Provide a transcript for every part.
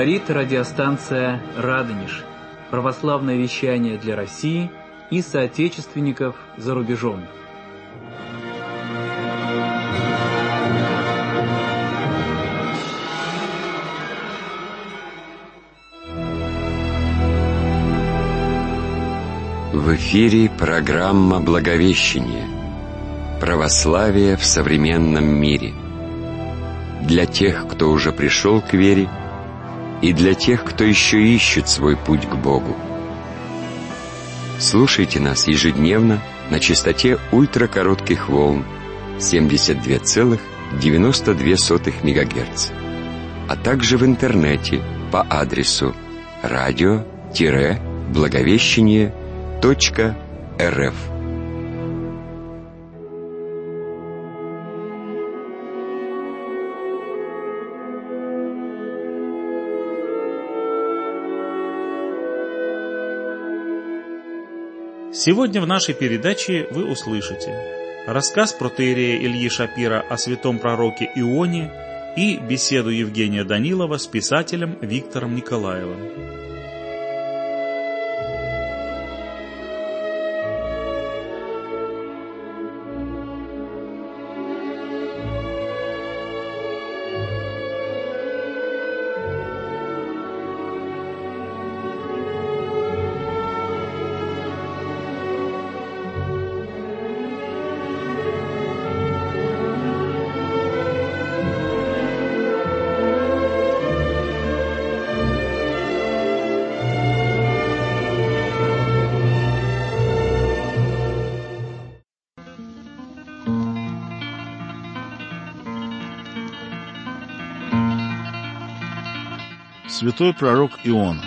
Говорит радиостанция «Радонеж». Православное вещание для России и соотечественников за рубежом. В эфире программа «Благовещение. Православие в современном мире». Для тех, кто уже пришел к вере, и для тех, кто еще ищет свой путь к Богу. Слушайте нас ежедневно на частоте ультракоротких волн 72,92 МГц, а также в интернете по адресу radio-благовещение.рф. Сегодня в нашей передаче вы услышите рассказ протоиерея Ильи Шапира о святом пророке Ионе и беседу Евгения Данилова с писателем Виктором Николаевым. Святой пророк Иона.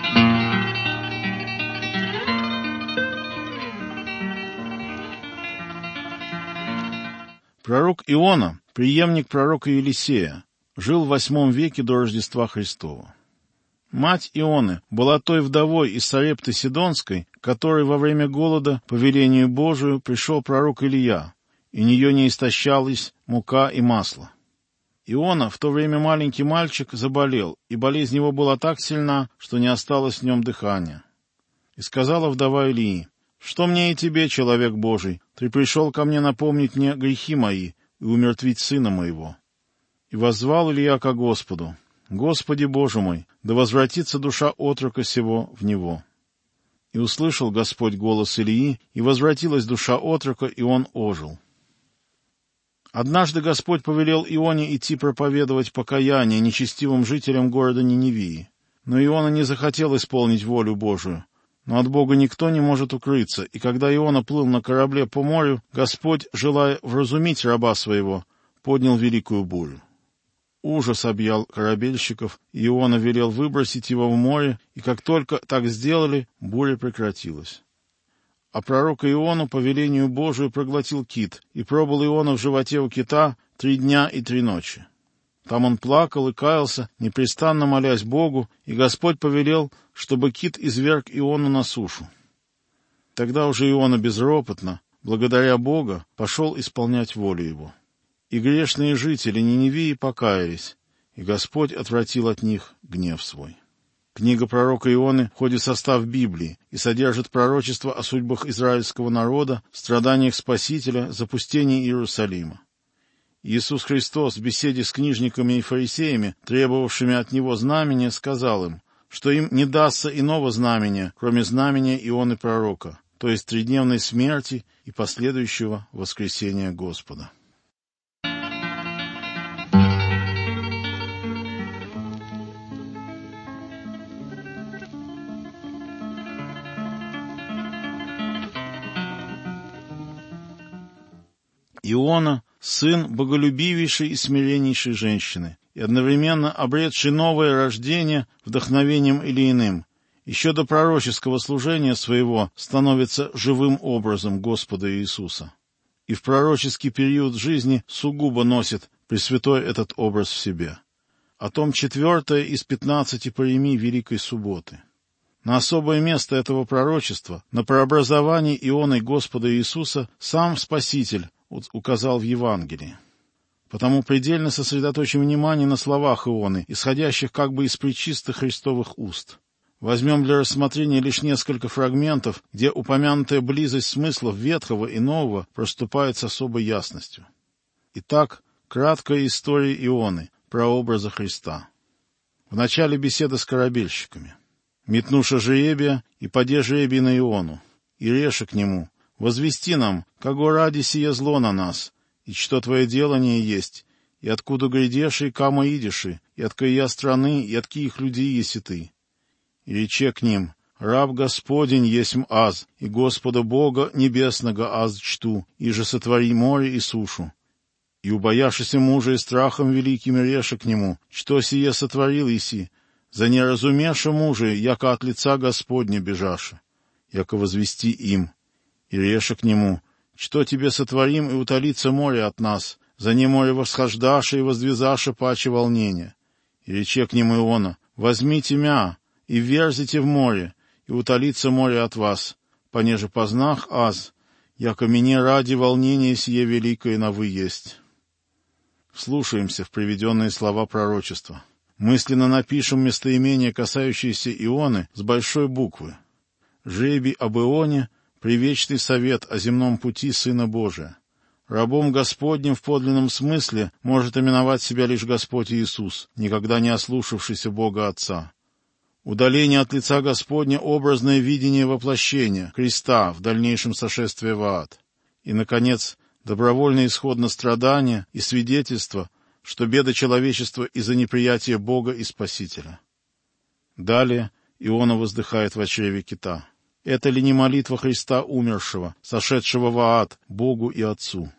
Пророк Иона, преемник пророка Елисея, жил в 8 веке до Рождества Христова. Мать Ионы была той вдовой из Сарепты Сидонской, которой во время голода по велению Божию пришел пророк Илия, и нее не истощалась мука и масло. Иона, в то время маленький мальчик, заболел, и болезнь его была так сильна, что не осталось в нем дыхания. И сказала вдова Илии: «Что мне и тебе, человек Божий? Ты пришел ко мне напомнить мне грехи мои и умертвить сына моего». И воззвал Илия ко Господу: «Господи Боже мой, да возвратится душа отрока сего в него». И услышал Господь голос Илии, и возвратилась душа отрока, и он ожил. Однажды Господь повелел Ионе идти проповедовать покаяние нечестивым жителям города Ниневии. Но Иона не захотел исполнить волю Божию. Но от Бога никто не может укрыться, и когда Иона плыл на корабле по морю, Господь, желая вразумить раба своего, поднял великую бурю. Ужас объял корабельщиков, и Иона велел выбросить его в море, и как только так сделали, буря прекратилась. А пророка Иону по велению Божию проглотил кит, и пробыл Иона в животе у кита 3 дня и 3 ночи. Там он плакал и каялся, непрестанно молясь Богу, и Господь повелел, чтобы кит изверг Иону на сушу. Тогда уже Иона безропотно, благодаря Бога, пошел исполнять волю его. И грешные жители Ниневии покаялись, и Господь отвратил от них гнев свой. Книга пророка Ионы входит в состав Библии и содержит пророчество о судьбах израильского народа, страданиях Спасителя, запустении Иерусалима. Иисус Христос в беседе с книжниками и фарисеями, требовавшими от Него знамения, сказал им, что им не дастся иного знамения, кроме знамения Ионы пророка, то есть 3-дневной смерти и последующего воскресения Господа. Иона — сын боголюбивейшей и смиреннейшей женщины, и одновременно обретший новое рождение вдохновением Илииным, еще до пророческого служения своего становится живым образом Господа Иисуса. И в пророческий период жизни сугубо носит Пресвятой этот образ в себе. О том 4 из 15 паремий Великой Субботы. На особое место этого пророчества, на прообразование Ионой Господа Иисуса, сам Спаситель указал в Евангелии. Потому предельно сосредоточим внимание на словах Ионы, исходящих как бы из пречистых Христовых уст. Возьмем для рассмотрения лишь несколько фрагментов, где упомянутая близость смыслов Ветхого и Нового проступает с особой ясностью. Итак, краткая история Ионы, прообраза Христа. В начале беседа с корабельщиками. «Метнуша жребия, и поде жребий на Иону, и реше к нему, возвести нам, како ради сие зло на нас, и что твое делание есть, и откуда грядеши, и камо идеши, и от кая страны, и от киих людей еси ты. И рече к ним, раб Господень есмь аз, и Господа Бога Небесного аз чту, и же сотвори море и сушу. И убоявшися мужа и страхом великим реше к нему, что сие сотворил еси, за неразумевши мужа, яко от лица Господня бежаши, яко возвести им. И реше к нему, что тебе сотворим, и утолится море от нас, за не море восхождаше и воздвизаше паче волнения. И рече к ним Иона, возьмите мя, и верзите в море, и утолится море от вас, понеже познах аз, яко мне ради волнения сие великое на вы есть». Вслушаемся в приведенные слова пророчества. Мысленно напишем местоимение, касающееся Ионы, с большой буквы. «Жребий об Ионе, привечный совет о земном пути Сына Божия. Рабом Господним в подлинном смысле может именовать себя лишь Господь Иисус, никогда не ослушавшийся Бога Отца. Удаление от лица Господня — образное видение воплощения, креста, в дальнейшем сошествия в ад. И, наконец, добровольный исход на страдания и свидетельство, что беда человечества из-за неприятия Бога и Спасителя. Далее Иона воздыхает в чреве кита. Это ли не молитва Христа умершего, сошедшего в ад, Богу и Отцу?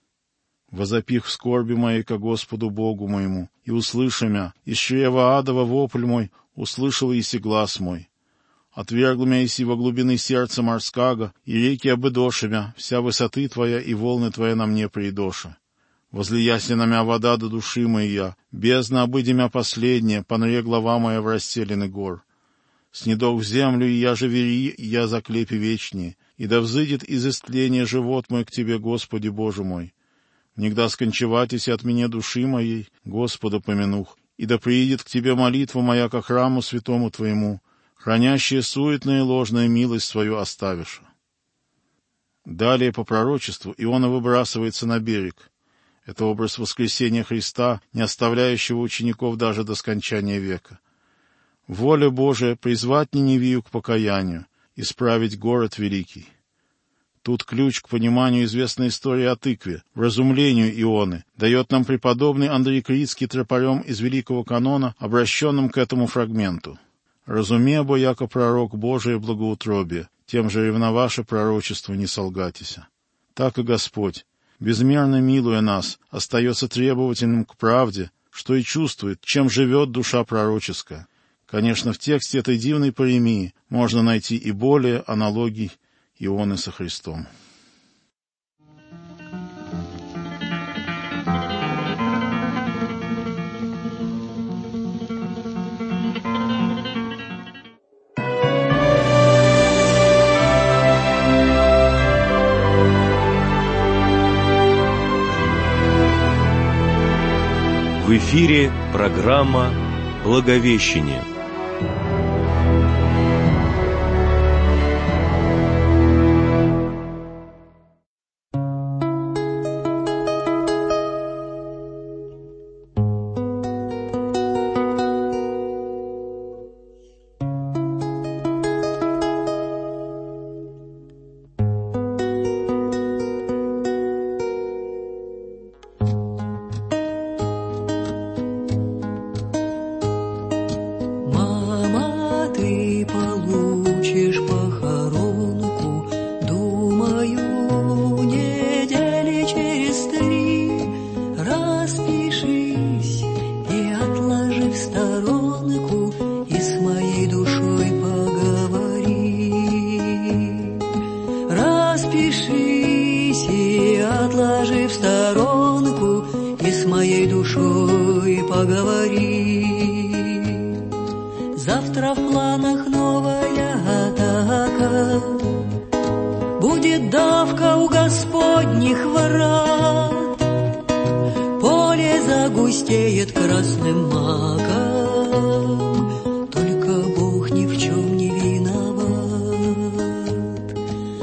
«Возопих в скорби моей ко Господу Богу моему, и услыши мя, из чрева адова вопль мой, услышал еси глас мой. Отвергл мя еси во глубины сердца морского, и реки обыдоши мя, вся высоты твоя и волны твоя на мне придоши. Возлияси на мя вода до души моя, бездна обыди мя последняя, понре глава моя в расселены гор. Снедох в землю, и я же вери, и я заклепи вечнее, и да взыдет из истления живот мой к тебе, Господи Боже мой. Нигда скончеватись от меня души моей, Господа помянух, и да приидет к тебе молитва моя ко храму святому твоему, хранящая суетная и ложная милость свою оставиша». Далее по пророчеству Иона выбрасывается на берег. Это образ воскресения Христа, не оставляющего учеников даже до скончания века. Воля Божия призвать Ниневию к покаянию, исправить город великий. Тут ключ к пониманию известной истории о тыкве, вразумлению Ионы, дает нам преподобный Андрей Критский тропарем из Великого канона, обращенным к этому фрагменту. «Разумебо, яко пророк Божие благоутробие, тем же ревноваше пророчество не солгатися». Так и Господь, безмерно милуя нас, остается требовательным к правде, что и чувствует, чем живет душа пророческая. Конечно, в тексте этой дивной паремии можно найти и более аналогий Ионы со Христом. В эфире программа «Благовещение». Завтра в планах новая атака, будет давка у Господних ворот. густеет красным маком, только Бог ни в чем не виноват.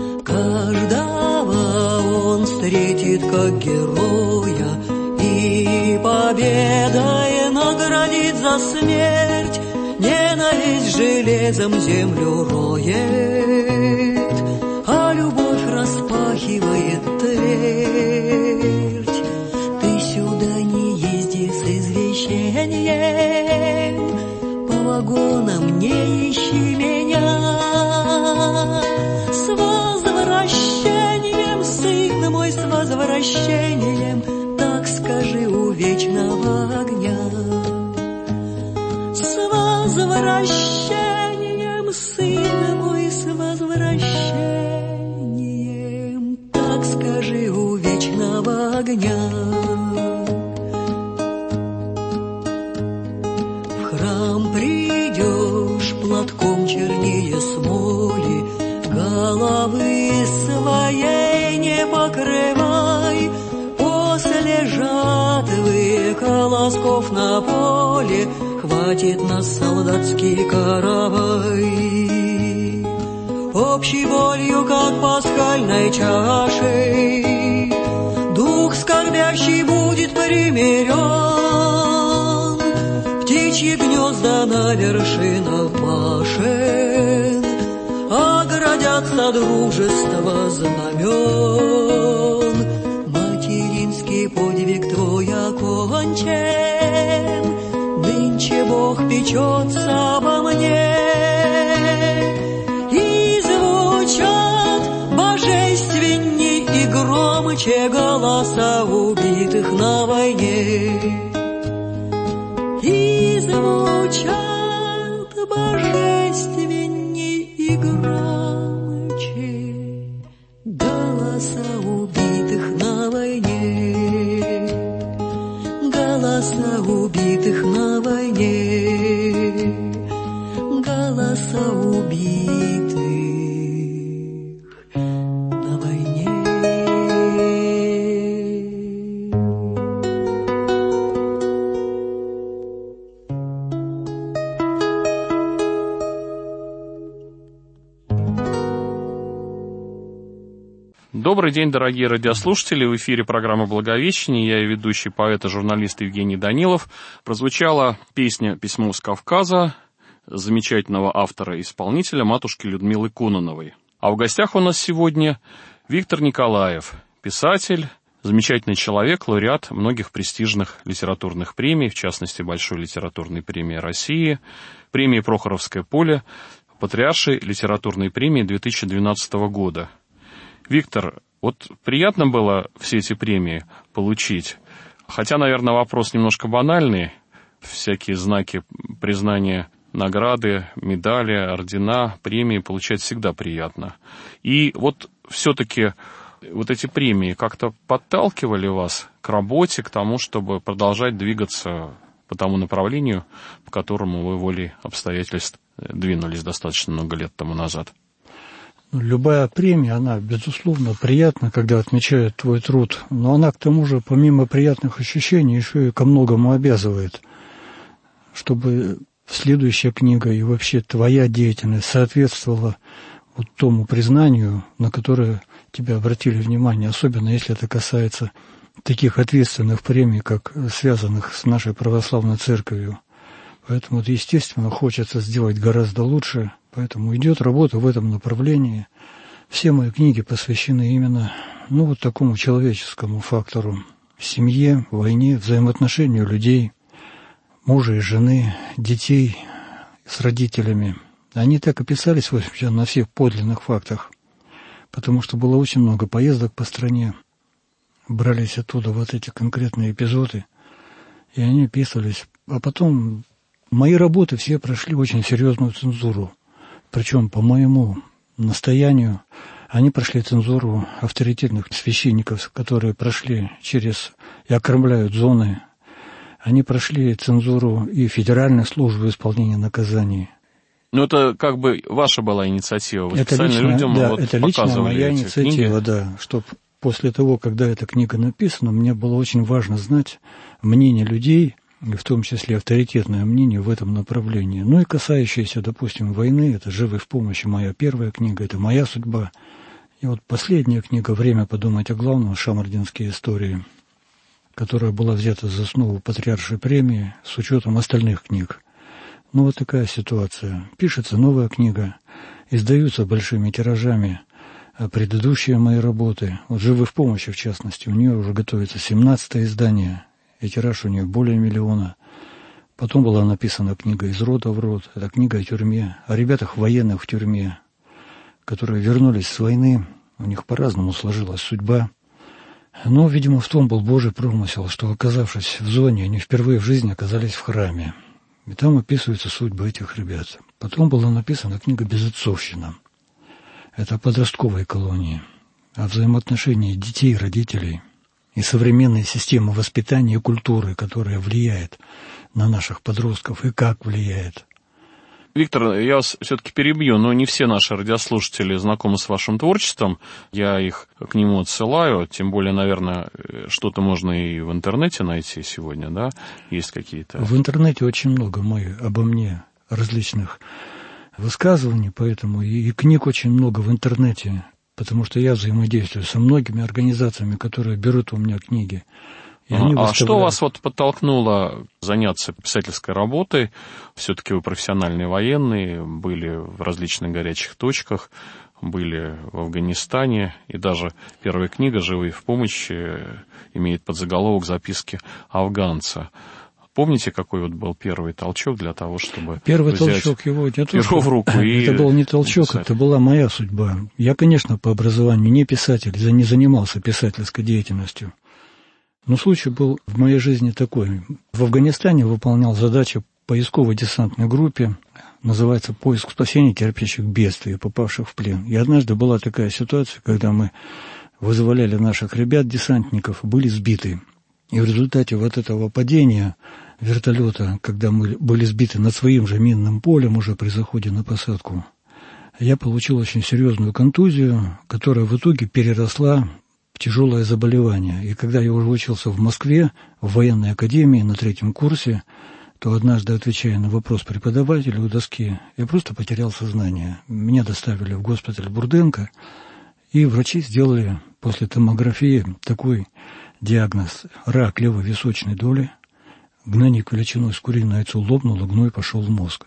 Каждого Он встретит как героя и победой наградит за смерть. Ненависть железом землю роет, а любовь распахивает твердь. Ты сюда не езди с извещением, по вагонам не ищи меня. С возвращением, сын мой, с возвращением, так скажи у вечного огня. С возвращением, сын мой, с возвращением, так скажи у вечного огня. В храм придешь, платком чернее смоли, головы своей не покрывай. После жатвы колосков на поле хватит на солдатский каравай. Общей болью, как пасхальной чашей, дух скорбящий будет примирен. Птичьи гнезда на вершинах башен оградятся дружества знамен. Материнский подвиг твой окончен, нынче Бог печется обо мне. И звучат божественней и громче голоса убитых на войне. И звучат божественней и громче голоса убитых на войне. Голоса убитых на войне, голоса убитых на войне. Добрый день, дорогие радиослушатели. В эфире программа «Благовещение». Я и ведущий поэт и журналист Евгений Данилов. Прозвучала песня «Письмо с Кавказа» замечательного автора и исполнителя матушки Людмилы Кононовой. А в гостях у нас сегодня Виктор Николаев, писатель, замечательный человек, лауреат многих престижных литературных премий, в частности, Большой литературной премии России, премии «Прохоровское поле», Патриаршей литературной премии 2012 года. Виктор, вот приятно было все эти премии получить, хотя, наверное, вопрос немножко банальный, всякие знаки признания, награды, медали, ордена, премии получать всегда приятно. И вот все-таки вот эти премии как-то подталкивали вас к работе, к тому, чтобы продолжать двигаться по тому направлению, по которому вы волей обстоятельств двинулись достаточно много лет тому назад? Любая премия, она, безусловно, приятна, когда отмечают твой труд, но она, к тому же, помимо приятных ощущений, еще и ко многому обязывает, чтобы следующая книга и вообще твоя деятельность соответствовала вот тому признанию, на которое тебя обратили внимание, особенно если это касается таких ответственных премий, как связанных с нашей православной церковью. Поэтому, естественно, хочется сделать гораздо лучше. Поэтому идет работа в этом направлении. Все мои книги посвящены именно вот такому человеческому фактору. Семье, войне, взаимоотношению людей, мужа и жены, детей с родителями. Они так и писались, в общем, на всех подлинных фактах. Потому что было очень много поездок по стране. Брались оттуда вот эти конкретные эпизоды. И они описывались. А потом мои работы все прошли очень серьезную цензуру. Причем, по моему настоянию, они прошли цензуру авторитетных священников, которые прошли через и окормляют зоны. Они прошли цензуру и Федеральной службы исполнения наказаний. Ну, это как бы ваша была инициатива. Вы это специально лично, людям да, вот это лично моя инициатива, книги. да, чтобы после того, когда эта книга написана, мне было очень важно знать мнение людей, и в том числе авторитетное мнение в этом направлении. Ну и касающееся, допустим, войны, это «Живы в помощи», моя первая книга, это моя судьба. И вот последняя книга «Время подумать о главном», «Шамардинские истории», которая была взята за основу Патриаршей премии с учетом остальных книг. Ну вот такая ситуация. Пишется новая книга, издаются большими тиражами предыдущие мои работы. Вот «Живы в помощи», в частности, у нее уже готовится 17-е издание, и тираж у нее более 1 миллиона. Потом была написана книга «Из рода в род». Это книга о тюрьме, о ребятах военных в тюрьме, которые вернулись с войны. У них по-разному сложилась судьба. Но, видимо, в том был Божий промысел, что, оказавшись в зоне, они впервые в жизни оказались в храме. И там описываются судьбы этих ребят. Потом была написана книга «Безотцовщина». Это о подростковой колонии, о взаимоотношении детей и родителей и современной системы воспитания и культуры, которая влияет на наших подростков и как влияет. Виктор, я вас все-таки перебью, но не все наши радиослушатели знакомы с вашим творчеством. Я их к нему отсылаю, тем более, наверное, что-то можно и в интернете найти сегодня, да? Есть какие-то... В интернете очень много обо мне различных высказываний, поэтому и книг очень много в интернете, потому что я взаимодействую со многими организациями, которые берут у меня книги. А что вас вот подтолкнуло заняться писательской работой? Все-таки вы профессиональные военные, были в различных горячих точках, были в Афганистане, и даже первая книга «Живые в помощи» имеет подзаголовок «Записки афганца». Помните, какой вот был первый толчок для того, чтобы Первый взять толчок его перо в руку и... Это был не толчок, это была моя судьба. Я, конечно, по образованию не писатель, не занимался писательской деятельностью. Но случай был в моей жизни такой. В Афганистане выполнял задачу поисковой десантной группе, называется «Поиск спасения терпящих бедствий, попавших в плен». И однажды была такая ситуация, когда мы вызволяли наших ребят-десантников, были сбиты. И в результате вот этого падения вертолета, когда мы были сбиты над своим же минным полем уже при заходе на посадку, я получил очень серьезную контузию, которая в итоге переросла тяжелое заболевание. И когда я уже учился в Москве, в военной академии на 3-м курсе, то однажды, отвечая на вопрос преподавателя у доски, я просто потерял сознание. Меня доставили в госпиталь Бурденко, и врачи сделали после томографии такой диагноз: рак левой височной доли, гнойник величиной с куриное яйцо лопнул, и гной пошел в мозг.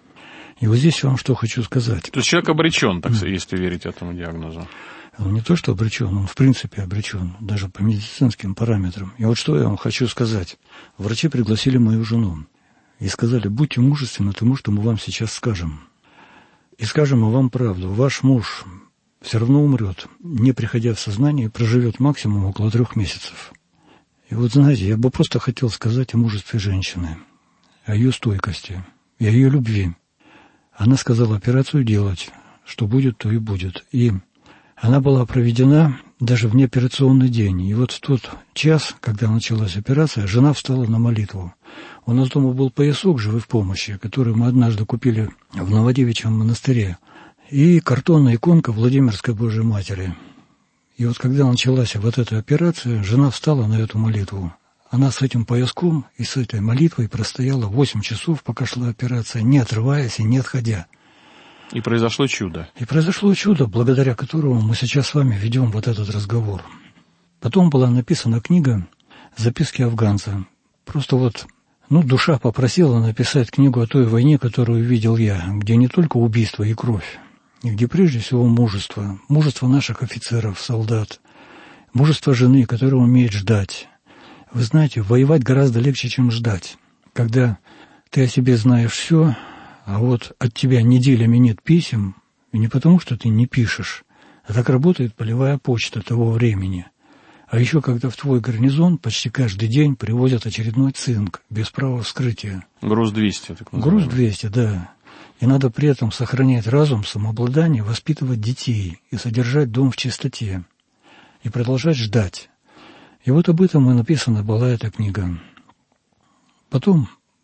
И вот здесь я вам что хочу сказать. То есть человек обречен, так, если верить этому диагнозу? Он не то что обречен, он в принципе обречен, даже по медицинским параметрам. И вот что я вам хочу сказать. Врачи пригласили мою жену и сказали: будьте мужественны тому, что мы вам сейчас скажем. И скажем мы вам правду. Ваш муж все равно умрет, не приходя в сознание, и проживет максимум около 3 месяцев. И вот знаете, я бы просто хотел сказать о мужестве женщины, о ее стойкости и о ее любви. Она сказала операцию делать, что будет, то и будет. И она была проведена даже в неоперационный день. И вот в тот час, когда началась операция, жена встала на молитву. У нас дома был поясок «Живы в помощи», который мы однажды купили в Новодевичьем монастыре, и картонная иконка Владимирской Божьей Матери. И вот когда началась вот эта операция, жена встала на эту молитву. Она с этим пояском и с этой молитвой простояла 8 часов, пока шла операция, не отрываясь и не отходя. И произошло чудо. И произошло чудо, благодаря которому мы сейчас с вами ведем вот этот разговор. Потом была написана книга «Записки афганца». Просто вот, душа попросила написать книгу о той войне, которую видел я, где не только убийство и кровь, и где прежде всего мужество. Мужество наших офицеров, солдат. Мужество жены, которая умеет ждать. Вы знаете, воевать гораздо легче, чем ждать. Когда ты о себе знаешь все, а вот от тебя неделями нет писем, и не потому, что ты не пишешь, а так работает полевая почта того времени. А еще когда в твой гарнизон почти каждый день привозят очередной цинк, без права вскрытия. Груз 200, так называемый. Груз 200, да. И надо при этом сохранять разум, самообладание, воспитывать детей и содержать дом в чистоте. И продолжать ждать. И вот об этом и написана была эта книга. Потом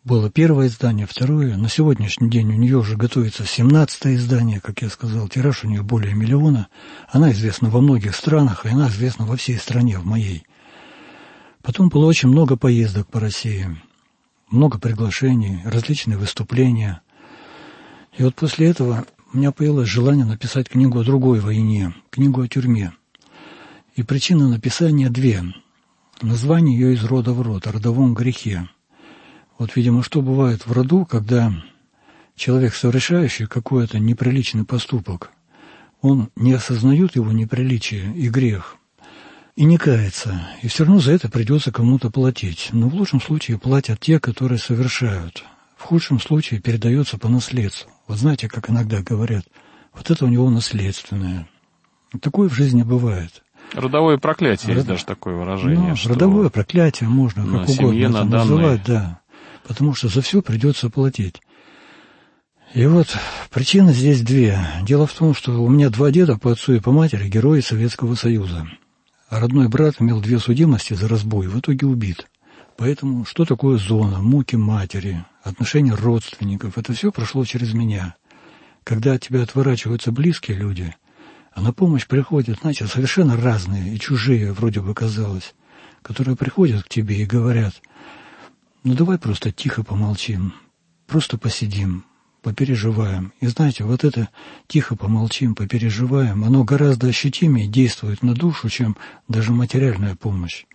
Было первое издание, второе. На сегодняшний день у нее уже готовится 17-е издание, как я сказал. Тираж у нее более 1 миллиона. Она известна во многих странах, и она известна во всей стране, в моей. Потом было очень много поездок по России, много приглашений, различные выступления. И вот после этого у меня появилось желание написать книгу о другой войне, книгу о тюрьме. И причины написания 2. Название ее из рода в род, о родовом грехе. Вот, видимо, что бывает в роду, когда человек, совершающий какой-то неприличный поступок, он не осознает его неприличие и грех, и не кается, и все равно за это придется кому-то платить. Но в лучшем случае платят те, которые совершают. В худшем случае передается по наследству. Вот знаете, как иногда говорят, вот это у него наследственное. Такое в жизни бывает. Родовое проклятие, есть даже такое выражение. Ну, родовое проклятие можно как угодно это называть, да. Потому что за все придется платить. И вот причины здесь 2. Дело в том, что у меня 2 деда по отцу и по матери герои Советского Союза. А родной брат имел 2 судимости за разбой, в итоге убит. Поэтому что такое зона, муки матери, отношения родственников, это все прошло через меня. Когда от тебя отворачиваются близкие люди, а на помощь приходят, значит, совершенно разные и чужие, вроде бы казалось, которые приходят к тебе и говорят: ну давай просто тихо помолчим, просто посидим, попереживаем. И знаете, вот это тихо помолчим, попереживаем, оно гораздо ощутимее действует на душу, чем даже материальная помощь.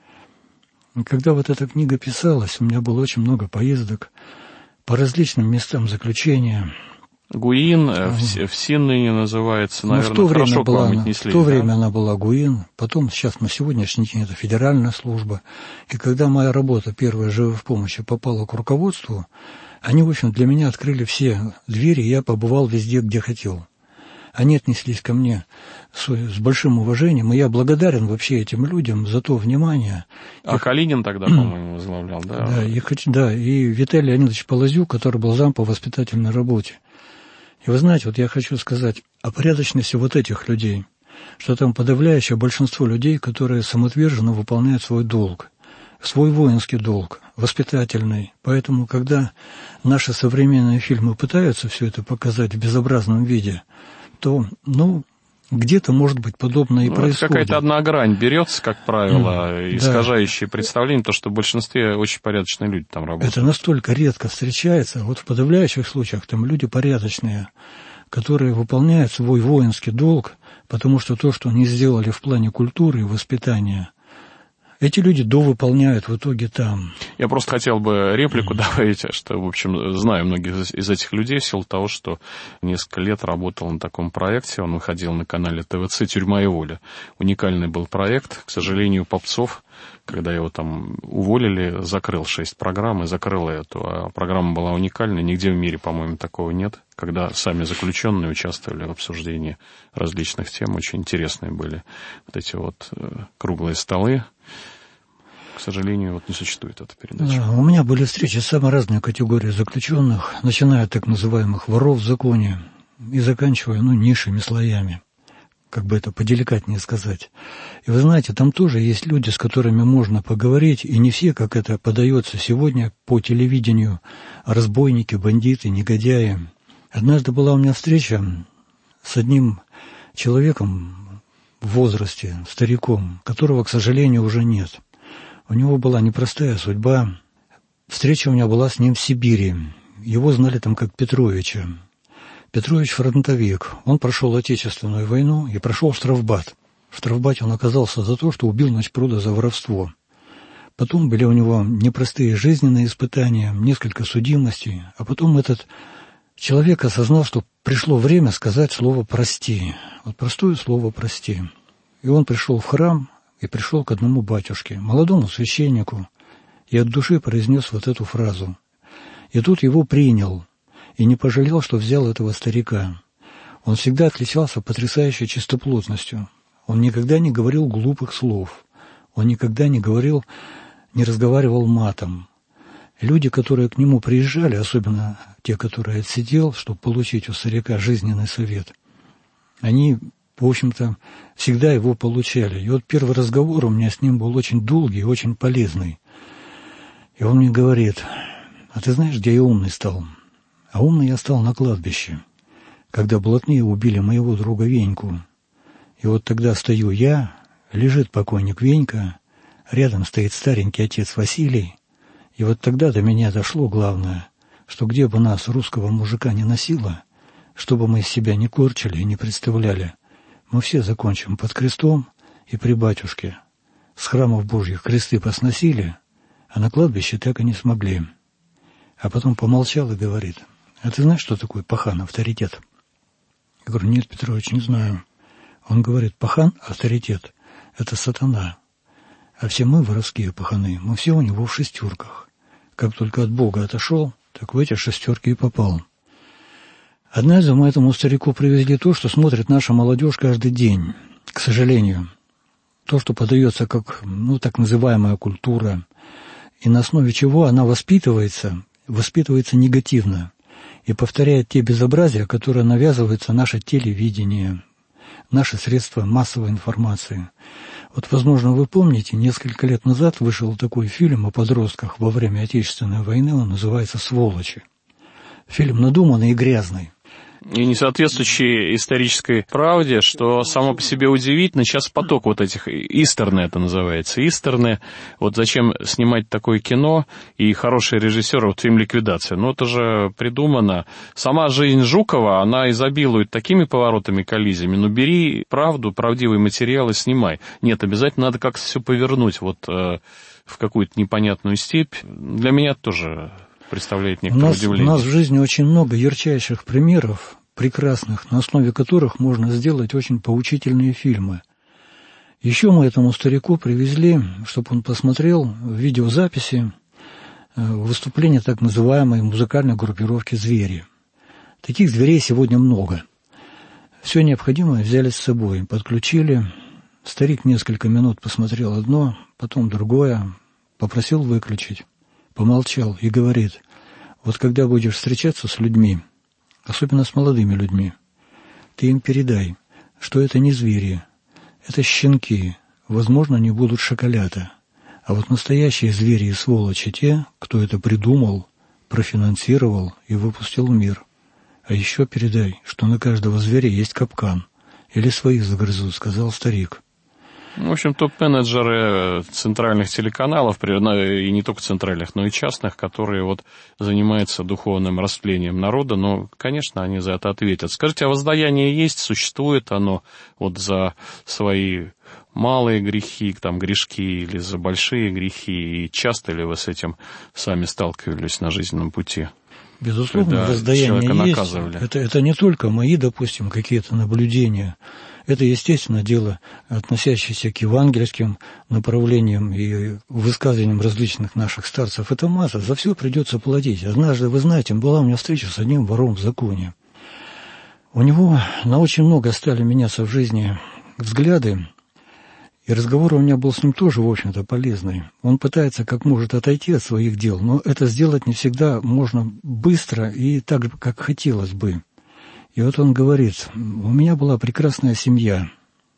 И когда вот эта книга писалась, у меня было очень много поездок по различным местам заключения. ГУИН, ФСИН ныне называется, наверное, хорошо к вам отнеслись. В то время она была ГУИН, потом сейчас на сегодняшний день это федеральная служба. И когда моя работа первая «Живы в помощи» попала к руководству, они, в общем, для меня открыли все двери, и я побывал везде, где хотел. Они отнеслись ко мне с большим уважением, и я благодарен вообще этим людям за то внимание. А Калинин тогда, по-моему, возглавлял, да? Да, и Виталий Леонидович Полозюк, который был зам по воспитательной работе. И вы знаете, вот я хочу сказать о порядочности вот этих людей, что там подавляющее большинство людей, которые самоотверженно выполняют свой долг, свой воинский долг, воспитательный. Поэтому, когда наши современные фильмы пытаются все это показать в безобразном виде, то, где-то, может быть, подобное и происходит. Это какая-то одна грань берется, как правило, искажающее представление, то, что в большинстве очень порядочные люди там работают. Это настолько редко встречается. Вот в подавляющих случаях там люди порядочные, которые выполняют свой воинский долг, потому что то, что они сделали в плане культуры и воспитания, эти люди довыполняют в итоге там. Я просто хотел бы реплику добавить, что, в общем, знаю многих из этих людей в силу того, что несколько лет работал на таком проекте. Он выходил на канале ТВЦ «Тюрьма и воля». Уникальный был проект. К сожалению, Попцов, когда его там уволили, закрыл 6 программ и закрыл эту. А программа была уникальная. Нигде в мире, по-моему, такого нет. Когда сами заключенные участвовали в обсуждении различных тем. Очень интересные были вот эти вот круглые столы. К сожалению, не существует эта передача. Да, у меня были встречи с самой разной категорией заключенных, начиная от так называемых воров в законе и заканчивая, низшими слоями, как бы это поделикатнее сказать. И вы знаете, там тоже есть люди, с которыми можно поговорить, и не все, как это подается сегодня по телевидению, разбойники, бандиты, негодяи. Однажды была у меня встреча с одним человеком в возрасте, стариком, которого, к сожалению, уже нет. У него была непростая судьба. Встреча у меня была с ним в Сибири. Его знали там как Петровича. Петрович фронтовик. Он прошел Отечественную войну и прошел штрафбат. В штрафбате он оказался за то, что убил ночпруда за воровство. Потом были у него непростые жизненные испытания, несколько судимостей. А потом этот человек осознал, что пришло время сказать слово «прости». Вот простое слово «прости». И он пришел в храм и пришел к одному батюшке, молодому священнику, и от души произнес вот эту фразу. И тут его принял, и не пожалел, что взял этого старика. Он всегда отличался потрясающей чистоплотностью. Он никогда не говорил глупых слов. Он никогда не разговаривал матом. Люди, которые к нему приезжали, особенно те, которые отсидел, чтобы получить у старика жизненный совет, они, в общем-то, всегда его получали. И вот первый разговор у меня с ним был очень долгий и очень полезный. И он мне говорит: а ты знаешь, где я умный стал? А умный я стал на кладбище, когда блатные убили моего друга Веньку. И вот тогда стою я, лежит покойник Венька, рядом стоит старенький отец Василий, и вот тогда до меня дошло главное, что где бы нас, русского мужика, не носило, чтобы мы из себя не корчили и не представляли, мы все закончим под крестом и при батюшке. С храмов Божьих кресты посносили, а на кладбище так и не смогли. А потом помолчал и говорит: а ты знаешь, что такое пахан, авторитет? Я говорю: нет, Петрович, не знаю. Он говорит: пахан, авторитет, это сатана. А все мы, воровские паханы, мы все у него в шестерках. Как только от Бога отошел, так в эти шестерки и попал. Однажды мы этому старику привезли то, что смотрит наша молодежь каждый день, к сожалению. То, что подается как, так называемая культура, и на основе чего она воспитывается негативно и повторяет те безобразия, которые навязывается наше телевидение, наши средства массовой информации. Вот, возможно, вы помните, несколько лет назад вышел такой фильм о подростках во время Отечественной войны, он называется «Сволочи». Фильм надуманный и грязный. И не соответствующий исторической правде, что само по себе удивительно. Сейчас поток вот этих истерны, это называется, истерны. Вот зачем снимать такое кино, и хороший режиссер, вот фильм «Ликвидация». Это же придумано. Сама жизнь Жукова, она изобилует такими поворотами, коллизиями. Бери правду, правдивый материал и снимай. Нет, обязательно надо как-то все повернуть в какую-то непонятную степь. Для меня тоже представляет некоторое удивление. У нас в жизни очень много ярчайших примеров, прекрасных, на основе которых можно сделать очень поучительные фильмы. Еще мы этому старику привезли, чтобы он посмотрел в видеозаписи выступления так называемой музыкальной группировки «Звери». Таких зверей сегодня много. Все необходимое взяли с собой, подключили. Старик несколько минут посмотрел одно, потом другое, попросил выключить. Помолчал и говорит: вот когда будешь встречаться с людьми, особенно с молодыми людьми, ты им передай, что это не звери, это щенки, возможно, не будут шоколята. А вот настоящие звери и сволочи те, кто это придумал, профинансировал и выпустил в мир. А еще передай, что на каждого зверя есть капкан, или своих загрызут, сказал старик. В общем, топ-менеджеры центральных телеканалов, и не только центральных, но и частных, которые занимаются духовным растлением народа, конечно, они за это ответят. Скажите, а воздаяние есть, существует оно за свои малые грехи, грешки, или за большие грехи, и часто ли вы с этим сами сталкивались на жизненном пути? Безусловно, воздаяние есть. Это не только мои, допустим, какие-то наблюдения. Это, естественно, дело, относящееся к евангельским направлениям и высказываниям различных наших старцев. Это масса, за все придется платить. Однажды, вы знаете, была у меня встреча с одним вором в законе. У него на очень много стали меняться в жизни взгляды, и разговор у меня был с ним тоже, в общем-то, полезный. Он пытается как может отойти от своих дел, но это сделать не всегда можно быстро и так же, как хотелось бы. И вот он говорит: у меня была прекрасная семья,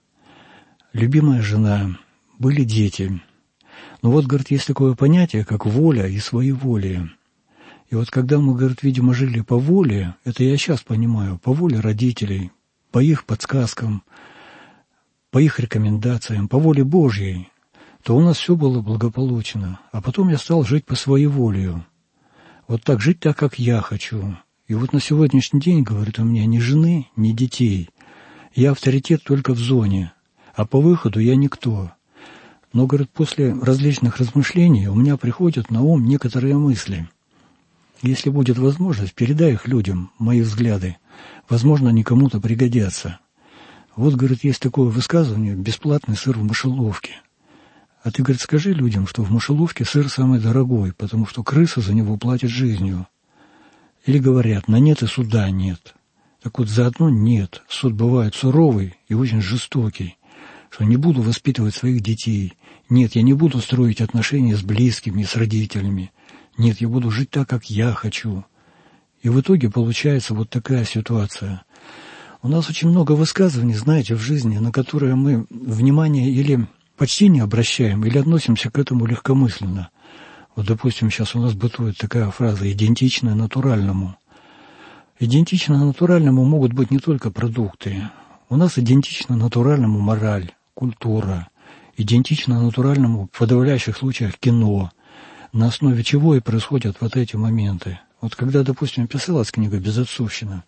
любимая жена, были дети. Но говорит, есть такое понятие, как воля и своеволие. И когда мы, говорит, видимо, жили по воле, это я сейчас понимаю, по воле родителей, по их подсказкам, по их рекомендациям, по воле Божьей, то у нас все было благополучно. А потом я стал жить по своеволию. Так жить так, как я хочу. И на сегодняшний день, говорит, у меня ни жены, ни детей. Я авторитет только в зоне, а по выходу я никто. Но, говорит, после различных размышлений у меня приходят на ум некоторые мысли. Если будет возможность, передай их людям, мои взгляды. Возможно, они кому-то пригодятся. Говорит, есть такое высказывание: бесплатный сыр в мышеловке. А ты, говорит, скажи людям, что в мышеловке сыр самый дорогой, потому что крыса за него платит жизнью. Или говорят: на нет и суда нет. Так заодно нет. Суд бывает суровый и очень жестокий. Что не буду воспитывать своих детей. Нет, я не буду строить отношения с близкими, с родителями. Нет, я буду жить так, как я хочу. И в итоге получается такая ситуация. У нас очень много высказываний, знаете, в жизни, на которые мы внимание или почти не обращаем, или относимся к этому легкомысленно. Вот, допустим, сейчас у нас бытует такая фраза «идентичное натуральному». Идентично натуральному могут быть не только продукты. У нас идентично натуральному мораль, культура. Идентично натуральному в подавляющих случаях кино, на основе чего и происходят вот эти моменты. Вот когда, допустим, писалась книга «Безотцовщина»,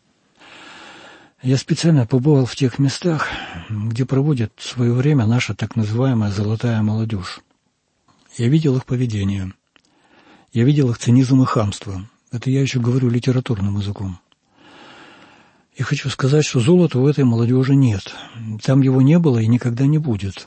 я специально побывал в тех местах, где проводит свое время наша так называемая «золотая молодежь». Я видел их поведение, я видел их цинизм и хамство. Это я еще говорю литературным языком. И хочу сказать, что золота у этой молодежи нет. Там его не было и никогда не будет.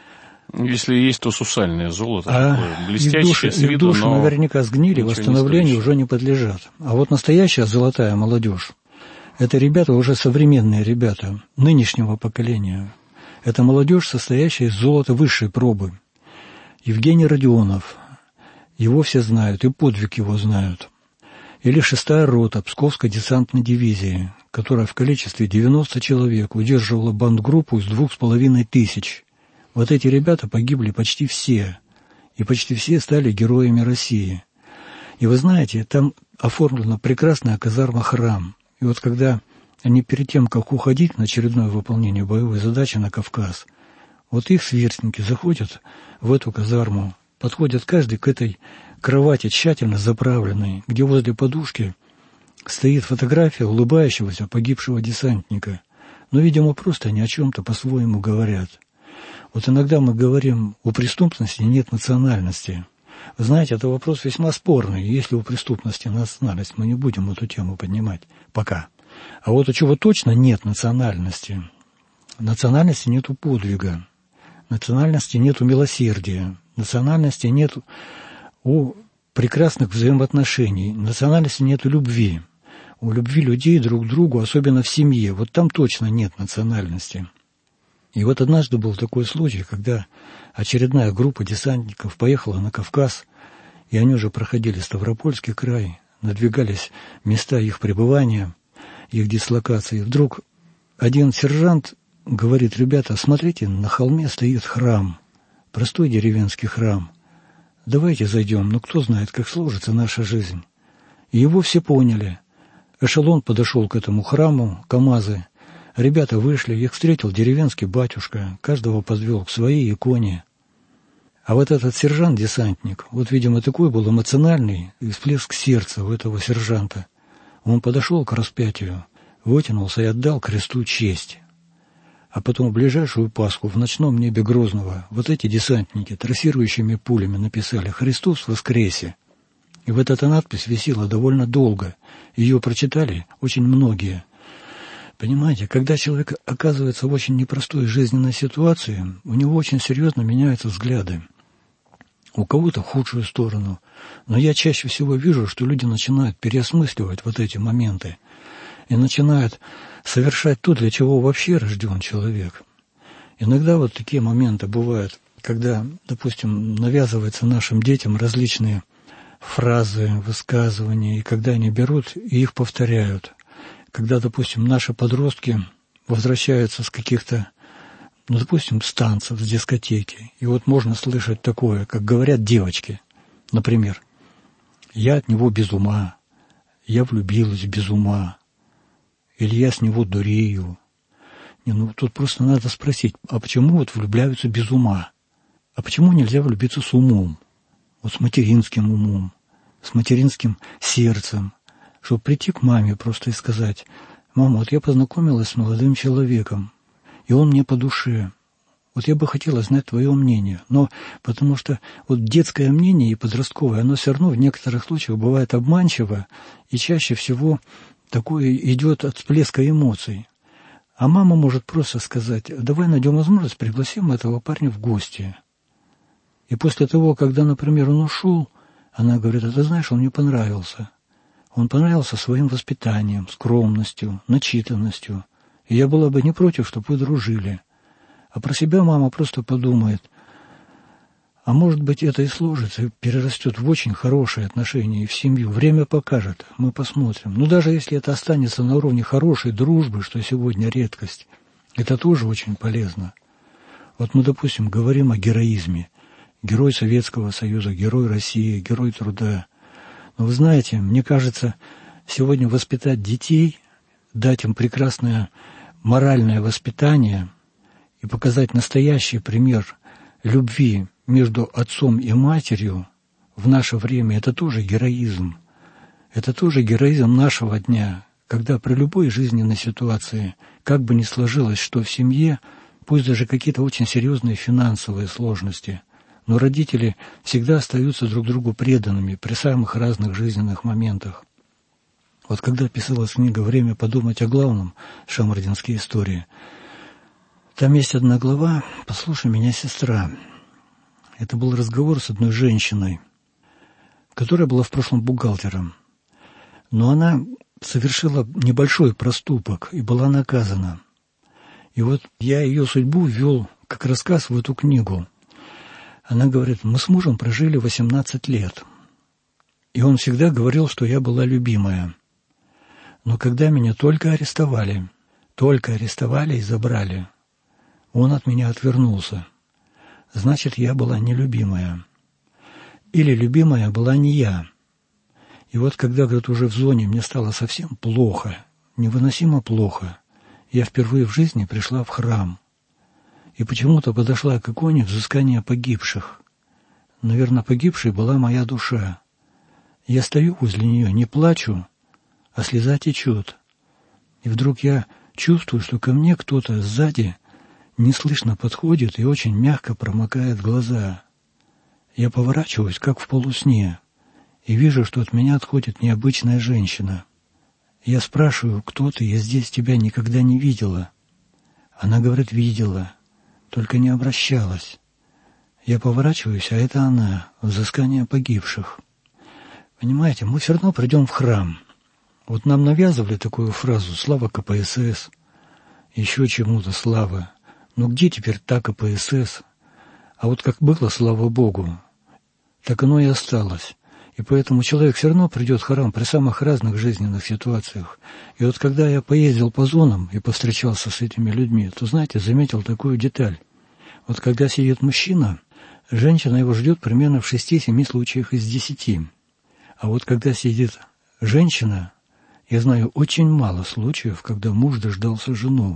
Если есть, то сусальное золото, блестящее с виду, их души наверняка сгнили, восстановлению уже не подлежат. А вот настоящая золотая молодежь – это ребята, уже современные ребята, нынешнего поколения. Это молодежь, состоящая из золота высшей пробы. Евгений Родионов, его все знают, и подвиг его знают. Или 6-я рота Псковской десантной дивизии, которая в количестве 90 человек удерживала бандгруппу из 2500. Вот эти ребята погибли почти все, и почти все стали героями России. И вы знаете, там оформлена прекрасная казарма-храм. И вот когда они перед тем, как уходить на очередное выполнение боевой задачи на Кавказ, вот их сверстники заходят в эту казарму, подходят каждый к этой кровати, тщательно заправленной, где возле подушки стоит фотография улыбающегося погибшего десантника. Но, видимо, просто они о чем-то по-своему говорят. Вот иногда мы говорим, у преступности нет национальности. Вы знаете, это вопрос весьма спорный. Если у преступности национальность, мы не будем эту тему поднимать пока. А вот у чего точно нет национальности? Национальности нет у подвига, национальности нет у милосердия, национальности нет у прекрасных взаимоотношений, национальности нет у любви. У любви людей друг к другу, особенно в семье. Вот там точно нет национальности. И вот однажды был такой случай, когда очередная группа десантников поехала на Кавказ, и они уже проходили Ставропольский край, надвигались места их пребывания, их дислокации. И вдруг один сержант говорит: ребята, смотрите, на холме стоит храм, простой деревенский храм. Давайте зайдем, но кто знает, как сложится наша жизнь. И его все поняли. Эшелон подошел к этому храму, КамАЗы. Ребята вышли, их встретил деревенский батюшка, каждого подвел к своей иконе. А вот этот сержант-десантник, вот, видимо, такой был эмоциональный всплеск сердца у этого сержанта. Он подошел к распятию, вытянулся и отдал кресту честь. А потом в ближайшую Пасху в ночном небе Грозного вот эти десантники трассирующими пулями написали «Христос воскресе». И вот эта надпись висела довольно долго. Ее прочитали очень многие. Понимаете, когда человек оказывается в очень непростой жизненной ситуации, у него очень серьезно меняются взгляды. У кого-то в худшую сторону. Но я чаще всего вижу, что люди начинают переосмысливать вот эти моменты и начинают совершать то, для чего вообще рожден человек. Иногда вот такие моменты бывают, когда, допустим, навязываются нашим детям различные фразы, высказывания, и когда они берут и их повторяют. Когда, допустим, наши подростки возвращаются с каких-то, допустим, с танцев, с дискотеки, и вот можно слышать такое, как говорят девочки, например: «Я от него без ума», «Я влюбилась без ума», или «Я с него дурею». Тут просто надо спросить, а почему вот влюбляются без ума? А почему нельзя влюбиться с умом? Вот с материнским умом, с материнским сердцем, чтобы прийти к маме просто и сказать: «Мама, вот я познакомилась с молодым человеком, и он мне по душе. Вот я бы хотела знать твое мнение». Но потому что вот детское мнение и подростковое, оно все равно в некоторых случаях бывает обманчиво, и чаще всего такое идет от всплеска эмоций. А мама может просто сказать: «Давай найдем возможность, пригласим этого парня в гости». И после того, когда, например, он ушел, она говорит: «А ты знаешь, он мне понравился. Он понравился своим воспитанием, скромностью, начитанностью. И я была бы не против, чтобы вы дружили». А про себя мама просто подумает: а может быть, это и сложится, и перерастет в очень хорошие отношения и в семью. Время покажет, мы посмотрим. Но даже если это останется на уровне хорошей дружбы, что сегодня редкость, это тоже очень полезно. Вот мы, допустим, говорим о героизме. герой Советского Союза, герой России, герой труда. Но вы знаете, мне кажется, сегодня воспитать детей, дать им прекрасное моральное воспитание и показать настоящий пример любви между отцом и матерью в наше время, это тоже героизм. Это тоже героизм нашего дня, когда при любой жизненной ситуации, как бы ни сложилось, что в семье, пусть даже какие-то очень серьезные финансовые сложности, но родители всегда остаются друг другу преданными при самых разных жизненных моментах. Вот когда писалась книга «Время подумать о главном», шамардинские истории, там есть одна глава «Послушай меня, сестра». Это был разговор с одной женщиной, которая была в прошлом бухгалтером. Но она совершила небольшой проступок и была наказана. И вот я ее судьбу ввел как рассказ в эту книгу. Она говорит, мы с мужем прожили 18 лет. И он всегда говорил, что я была любимая. Но когда меня только арестовали и забрали, он от меня отвернулся. Значит, я была нелюбимая. Или любимая была не я. И вот когда, говорит, уже в зоне мне стало совсем плохо, невыносимо плохо, я впервые в жизни пришла в храм. И почему-то подошла к иконе взыскания погибших. Наверное, погибшей была моя душа. Я стою возле нее, не плачу, а слеза течет. И вдруг я чувствую, что ко мне кто-то сзади неслышно подходит и очень мягко промокает глаза. Я поворачиваюсь, как в полусне, и вижу, что от меня отходит необычная женщина. Я спрашиваю, кто ты, я здесь тебя никогда не видела. Она говорит, видела, только не обращалась. Я поворачиваюсь, а это она, взыскание погибших. Понимаете, мы все равно придем в храм. Вот нам навязывали такую фразу «Слава КПСС», еще чему-то слава. Но где теперь та КПСС? А вот как было, слава Богу, так оно и осталось. И поэтому человек все равно придет в храм при самых разных жизненных ситуациях. И вот когда я поездил по зонам и повстречался с этими людьми, то, знаете, заметил такую деталь. Вот когда сидит мужчина, женщина его ждет примерно в 6-7 случаях из 10. А вот когда сидит женщина, я знаю очень мало случаев, когда муж дождался жену.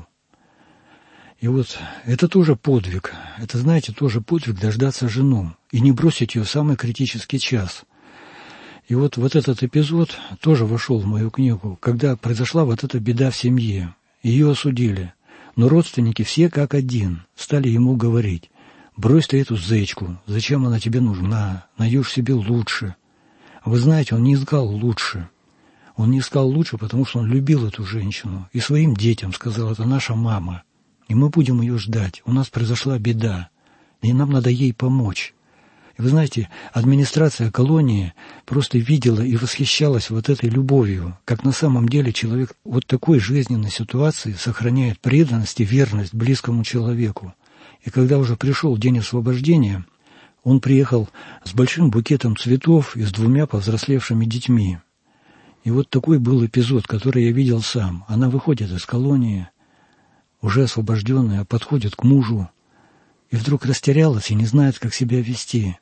И вот это тоже подвиг. Это, знаете, тоже подвиг дождаться жену и не бросить ее в самый критический час. И вот этот эпизод тоже вошел в мою книгу, когда произошла вот эта беда в семье. Ее осудили. Но родственники все как один стали ему говорить, брось ты эту зечку, зачем она тебе нужна, найдешь себе лучше. Вы знаете, он не искал лучше. Он не искал лучше, потому что он любил эту женщину. И своим детям сказал, это наша мама. И мы будем ее ждать. У нас произошла беда, и нам надо ей помочь. И вы знаете, администрация колонии просто видела и восхищалась вот этой любовью, как на самом деле человек вот такой жизненной ситуации сохраняет преданность и верность близкому человеку. И когда уже пришел день освобождения, он приехал с большим букетом цветов и с 2 повзрослевшими детьми. И вот такой был эпизод, который я видел сам. Она выходит из колонии, уже освобожденная, подходит к мужу, и вдруг растерялась и не знает, как себя вести.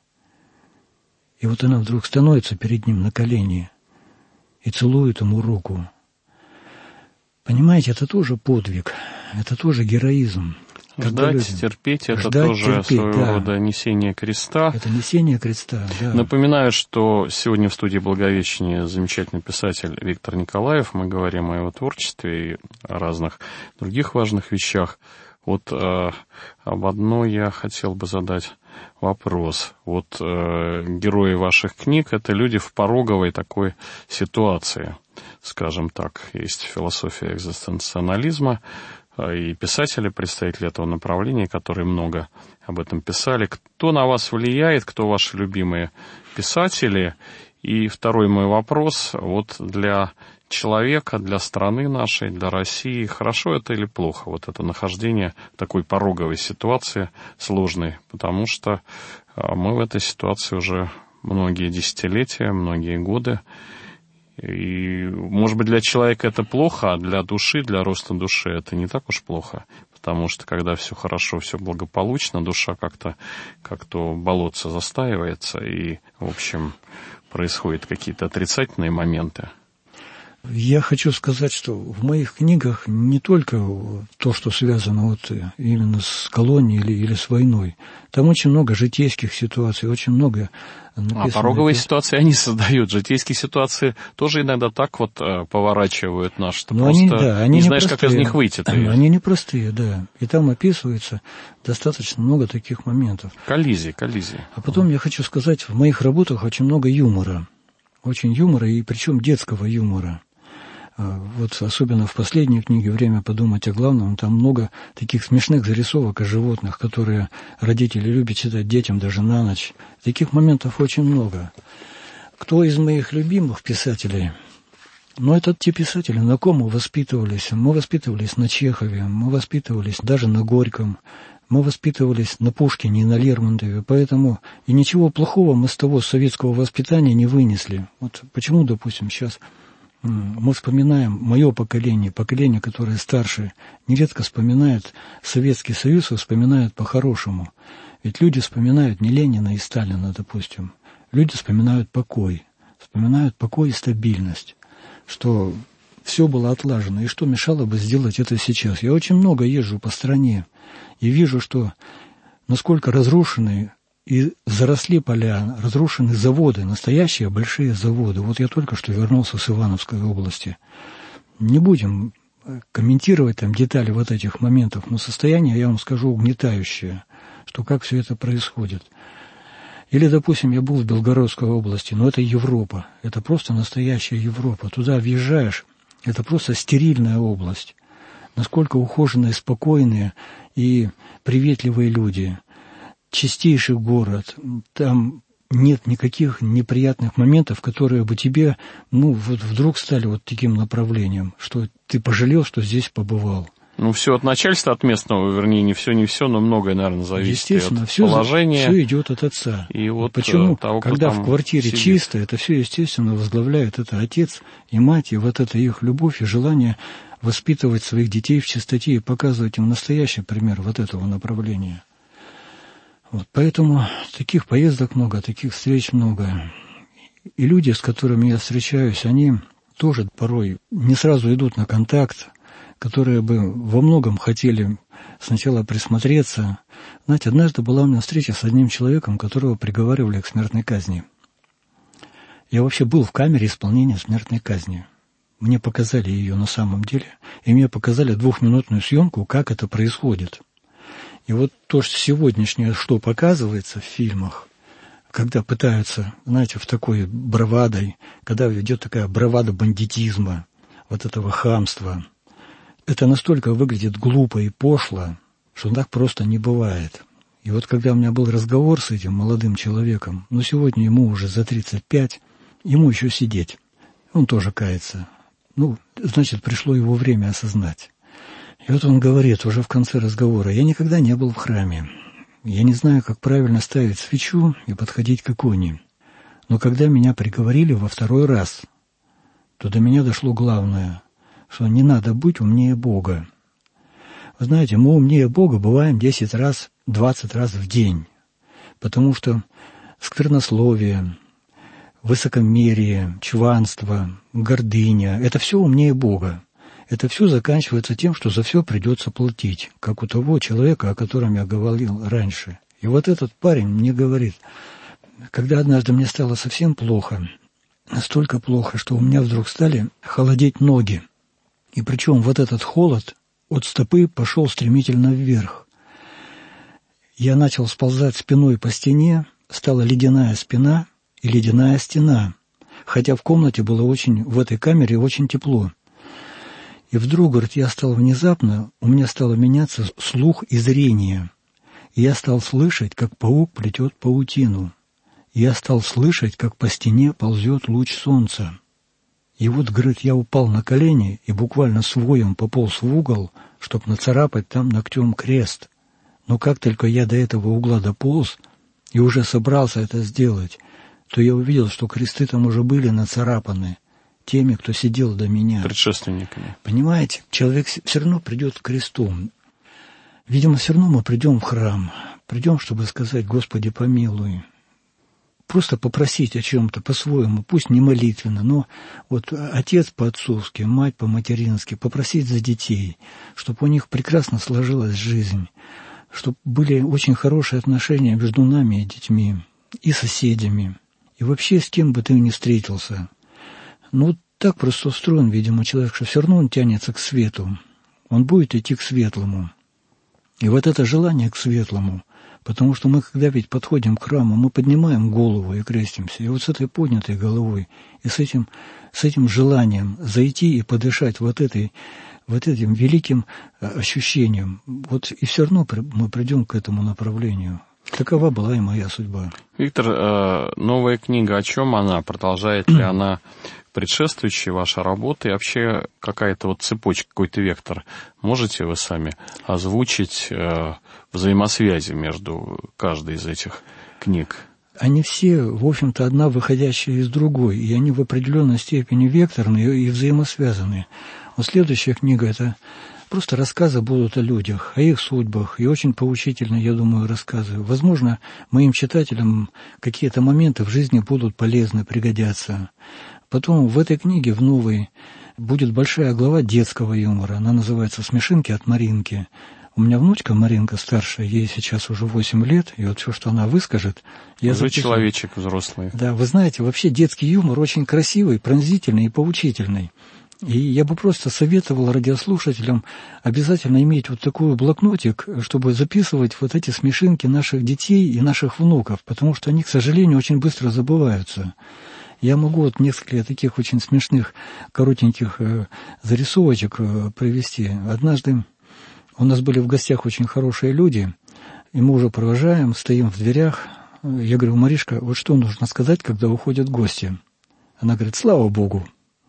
И вот она вдруг становится перед ним на колени и целует ему руку. Понимаете, это тоже подвиг, это тоже героизм. Ждать, терпеть, это тоже своего рода несение креста. Это несение креста, да. Напоминаю, что сегодня в студии Благовещения замечательный писатель Виктор Николаев. Мы говорим о его творчестве и о разных других важных вещах. Вот об одной я хотел бы задать вопрос. Вот герои ваших книг — это люди в пороговой такой ситуации, скажем так. Есть философия экзистенциализма, и писатели, представители этого направления, которые много об этом писали. Кто на вас влияет, кто ваши любимые писатели? И второй мой вопрос, вот для человека, для страны нашей, для России, хорошо это или плохо, вот это нахождение в такой пороговой ситуации сложной, потому что мы в этой ситуации уже многие десятилетия, многие годы, И, может быть, для человека это плохо, а для души, для роста души это не так уж плохо. Потому что, когда все хорошо, все благополучно, душа как-то болотце застаивается, и, в общем, происходят какие-то отрицательные моменты. Я хочу сказать, что в моих книгах не только то, что связано вот именно с колонией или с войной. Там очень много житейских ситуаций, очень много написано. А пороговые ситуации они создают. Житейские ситуации тоже иногда так вот поворачивают нас, что просто они не знаешь, как из них выйти. Они непростые, да. И там описывается достаточно много таких моментов. Коллизии. А потом я хочу сказать, в моих работах очень много юмора. Очень юмора, и причем детского юмора. Вот особенно в последней книге «Время подумать о главном», там много таких смешных зарисовок о животных, которые родители любят читать детям даже на ночь. Таких моментов очень много. Кто из моих любимых писателей? Это те писатели, на ком мы воспитывались. Мы воспитывались на Чехове, мы воспитывались даже на Горьком, мы воспитывались на Пушкине и на Лермонтове, поэтому и ничего плохого мы с того советского воспитания не вынесли. Вот почему, допустим, сейчас мы вспоминаем, мое поколение, которое старше, нередко вспоминает Советский Союз и вспоминает по-хорошему. Ведь люди вспоминают не Ленина и Сталина, допустим. Люди вспоминают покой и стабильность, что все было отлажено, и что мешало бы сделать это сейчас. Я очень много езжу по стране и вижу, что насколько разрушены и заросли поля, разрушены заводы, настоящие большие заводы. Вот я только что вернулся с Ивановской области. Не будем комментировать там детали вот этих моментов, но состояние, я вам скажу, угнетающее, что как все это происходит. Или, допустим, я был в Белгородской области, но это Европа, это просто настоящая Европа. Туда въезжаешь, это просто стерильная область. Насколько ухоженные, спокойные и приветливые люди. Чистейший город, там нет никаких неприятных моментов, которые бы тебе, вот вдруг стали вот таким направлением, что ты пожалел, что здесь побывал. Все от начальства, от местного, вернее, не все, но многое, наверное, зависит от положения. Все идет от отца. И вот почему, того, когда в квартире сидит чисто, это все, естественно, возглавляет это отец и мать, и вот это их любовь и желание воспитывать своих детей в чистоте и показывать им настоящий пример вот этого направления. Вот, поэтому таких поездок много, таких встреч много. И люди, с которыми я встречаюсь, они тоже порой не сразу идут на контакт, которые бы во многом хотели сначала присмотреться. Знаете, однажды была у меня встреча с одним человеком, которого приговаривали к смертной казни. Я вообще был в камере исполнения смертной казни. Мне показали ее на самом деле, и мне показали 2-минутную съемку, как это происходит. И вот то, что сегодняшнее, что показывается в фильмах, когда пытаются, знаете, в такой бравадой, когда идет такая бравада бандитизма, вот этого хамства, это настолько выглядит глупо и пошло, что так просто не бывает. И вот когда у меня был разговор с этим молодым человеком, сегодня ему уже за 35, ему еще сидеть, он тоже кается. Значит, пришло его время осознать. И вот он говорит уже в конце разговора: я никогда не был в храме. Я не знаю, как правильно ставить свечу и подходить к иконе. Но когда меня приговорили во 2-й раз, то до меня дошло главное, что не надо быть умнее Бога. Вы знаете, мы умнее Бога бываем 10 раз, 20 раз в день. Потому что сквернословие, высокомерие, чванство, гордыня – это все умнее Бога. Это все заканчивается тем, что за все придется платить, как у того человека, о котором я говорил раньше. И вот этот парень мне говорит, когда однажды мне стало совсем плохо, настолько плохо, что у меня вдруг стали холодеть ноги. И причем вот этот холод от стопы пошел стремительно вверх. Я начал сползать спиной по стене, стала ледяная спина и ледяная стена, хотя в комнате было в этой камере очень тепло. И вдруг, говорит, у меня стало меняться слух и зрение. И я стал слышать, как паук плетет паутину. И я стал слышать, как по стене ползет луч солнца. И вот, говорит, я упал на колени и буквально с воем пополз в угол, чтобы нацарапать там ногтем крест. Но как только я до этого угла дополз и уже собрался это сделать, то я увидел, что кресты там уже были нацарапаны. теми, кто сидел до меня. Предшественниками. Понимаете, человек все равно придет к кресту. Видимо, все равно мы придем в храм. Придем, чтобы сказать: Господи, помилуй. Просто попросить о чем-то по-своему, пусть не молитвенно, но вот отец по-отцовски, мать по-матерински, попросить за детей, чтобы у них прекрасно сложилась жизнь, чтобы были очень хорошие отношения между нами и детьми, и соседями, и вообще с кем бы ты ни встретился. Ну, вот так просто устроен, видимо, человек, что все равно он тянется к свету, он будет идти к светлому. И вот это желание к светлому, потому что мы, когда ведь подходим к храму, мы поднимаем голову и крестимся. И вот с этой поднятой головой и с этим желанием зайти и подышать вот этим великим ощущением, вот и все равно мы придем к этому направлению. Такова была и моя судьба. Виктор, новая книга, о чем она? Продолжает ли она предшествующие ваши работы? И вообще какая-то вот цепочка, какой-то вектор можете вы сами озвучить взаимосвязи между каждой из этих книг? Они все, в общем-то, одна выходящая из другой, и они в определенной степени векторные и взаимосвязаны. Вот следующая книга – это просто рассказы будут о людях, о их судьбах, и очень поучительные, я думаю, рассказы. Возможно, моим читателям какие-то моменты в жизни будут полезны, пригодятся. Потом в этой книге, в новой, будет большая глава детского юмора. Она называется «Смешинки от Маринки». У меня внучка Маринка старшая, ей сейчас уже 8 лет, и вот все, что она выскажет, я уже запишу. Человечек взрослый. Да, вы знаете, вообще детский юмор очень красивый, пронзительный и поучительный. И я бы просто советовал радиослушателям обязательно иметь вот такой блокнотик, чтобы записывать вот эти смешинки наших детей и наших внуков, потому что они, к сожалению, очень быстро забываются. Я могу вот несколько таких очень смешных, коротеньких зарисовочек привести. Однажды у нас были в гостях очень хорошие люди, и мы уже провожаем, стоим в дверях. Я говорю: Маришка, вот что нужно сказать, когда уходят гости? Она говорит: слава Богу.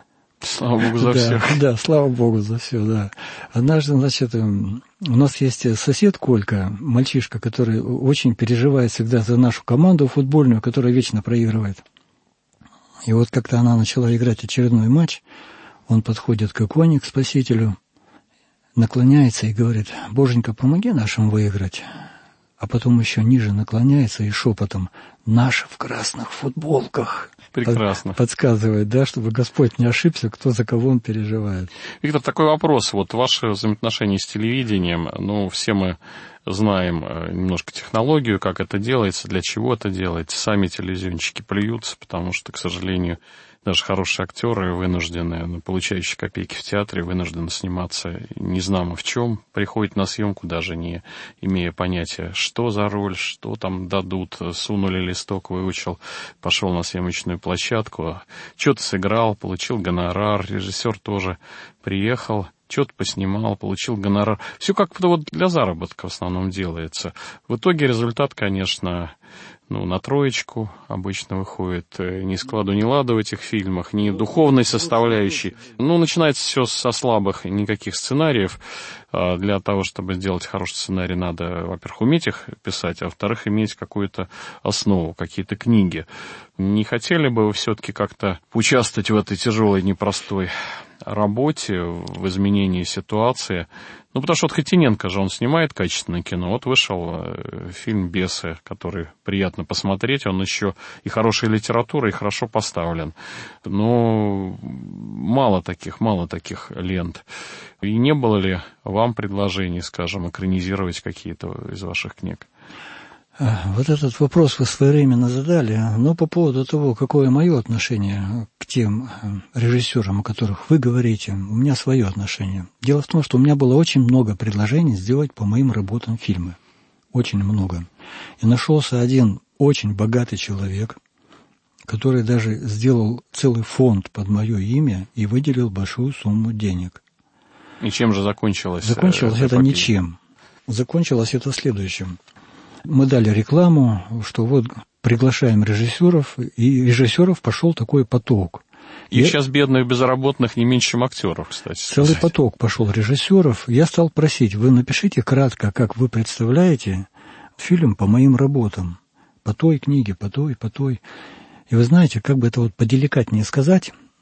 Слава Богу за всех. Да, слава Богу за все, да. Однажды, значит, у нас есть сосед Колька, мальчишка, который очень переживает всегда за нашу команду футбольную, которая вечно проигрывает. И вот как-то она начала играть очередной матч, он подходит к иконе, к Спасителю, наклоняется и говорит: Боженька, помоги нашим выиграть. А потом еще ниже наклоняется и шепотом: наши в красных футболках. Прекрасно. Подсказывает, да, чтобы Господь не ошибся, кто за кого он переживает. Виктор, такой вопрос. Вот ваши взаимоотношения с телевидением, ну, все мы знаем немножко технологию, как это делается, для чего это делается. Сами телевизионщики плюются, потому что, к сожалению, даже хорошие актеры вынуждены, получающие копейки в театре, вынуждены сниматься незнамо в чем, приходят на съемку, даже не имея понятия, что за роль, что там дадут, сунули листок, выучил, пошел на съемочную площадку, что-то сыграл, получил гонорар, режиссер тоже приехал, что-то поснимал, получил гонорар. Все как-то вот для заработка в основном делается. В итоге результат, конечно, на троечку обычно выходит. Ни складу, ни ладу в этих фильмах, ни духовной составляющей. Начинается все со слабых, никаких сценариев. Для того, чтобы сделать хороший сценарий, надо, во-первых, уметь их писать, а во-вторых, иметь какую-то основу, какие-то книги. Не хотели бы вы все-таки как-то участвовать в этой тяжелой, непростой работе, в изменении ситуации? Потому что Хотиненко же, он снимает качественное кино. Вот вышел фильм «Бесы», который приятно посмотреть. Он еще и хорошая литература, и хорошо поставлен. Но мало таких лент. И не было ли вам предложений, скажем, экранизировать какие-то из ваших книг? Вот этот вопрос вы своевременно задали, но по поводу того, какое мое отношение к тем режиссерам, о которых вы говорите, у меня свое отношение. Дело в том, что у меня было очень много предложений сделать по моим работам фильмы. Очень много. И нашелся один очень богатый человек, который даже сделал целый фонд под мое имя и выделил большую сумму денег. И чем же закончилось? Закончилось это ничем. Закончилось это следующим. Мы дали рекламу, что вот приглашаем режиссеров, и режиссеров пошел такой поток. И сейчас бедных безработных не меньше, чем актеров, кстати. Целый поток пошел режиссеров. Я стал просить: вы напишите кратко, как вы представляете фильм по моим работам. По той книге, по той. И вы знаете, как бы это вот поделикатнее сказать,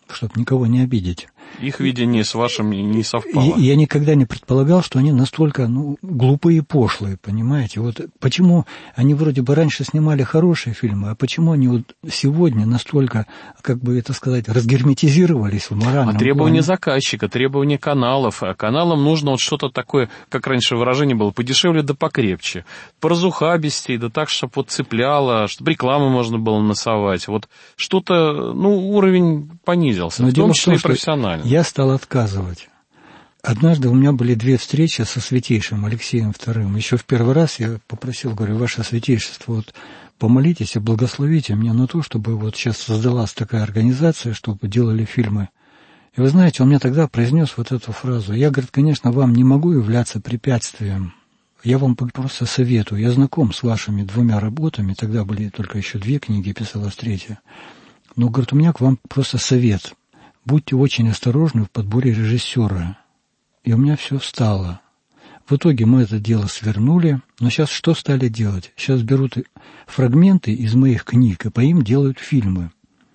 чтобы никого не обидеть. Их видение с вашим не совпало. Я никогда не предполагал, что они настолько глупые и пошлые, понимаете? Вот почему они вроде бы раньше снимали хорошие фильмы, а почему они вот сегодня настолько, как бы это сказать, разгерметизировались в моральном требования плане? заказчика, требования каналов. А каналам нужно вот что-то такое, как раньше выражение было, подешевле да покрепче. Поразухабистей, да так, чтобы вот цепляло, чтобы рекламу можно было насовать. Вот что-то, уровень понизился, Но в том числе и профессионально. Я стал отказывать. Однажды у меня были 2 встречи со Святейшим Алексеем II. Еще в первый раз я попросил, говорю, Ваше Святейшество, вот помолитесь и благословите меня на то, чтобы вот сейчас создалась такая организация, чтобы делали фильмы. И вы знаете, он мне тогда произнес вот эту фразу. Я, говорит, конечно, вам не могу являться препятствием. Я вам просто советую. Я знаком с вашими 2 работами. Тогда были только еще 2 книги, писалась 3. Но, говорит, у меня к вам просто совет. Будьте очень осторожны в подборе режиссера. И у меня все встало. В итоге мы это дело свернули. Но сейчас что стали делать? Сейчас берут фрагменты из моих книг и по им делают фильмы.